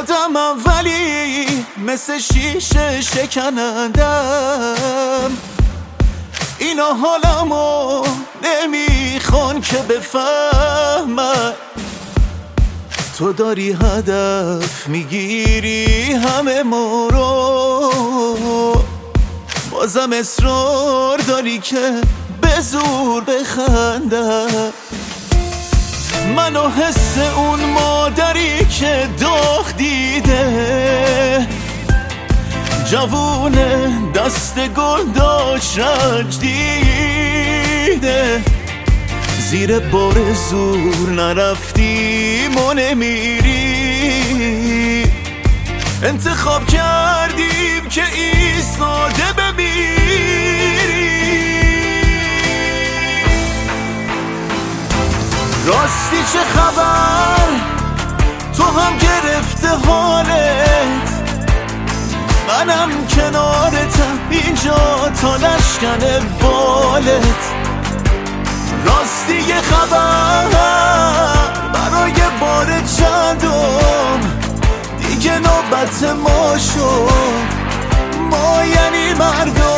آدمم ولی مثل شیشه شکنندم. اینا حالمو نمیخوان که بفهمن، تو داری هدف میگیری همه ما رو، بازم اصرار داری که به زور بخندم. منو حس اون مادری که داغ دیده، جوونه دست گل داشت رنج دیده، زیر بار زور نرفتیم و نمیری، انتخاب کردیم که ایستاده بمیری. راستی چه خبر؟ تو هم گرفته حالت، منم کنارتم اینجا تا نشکن بالت. راستی یه خبر برای بار چندم، دیگه نوبت ما شد، ما یعنی مردم.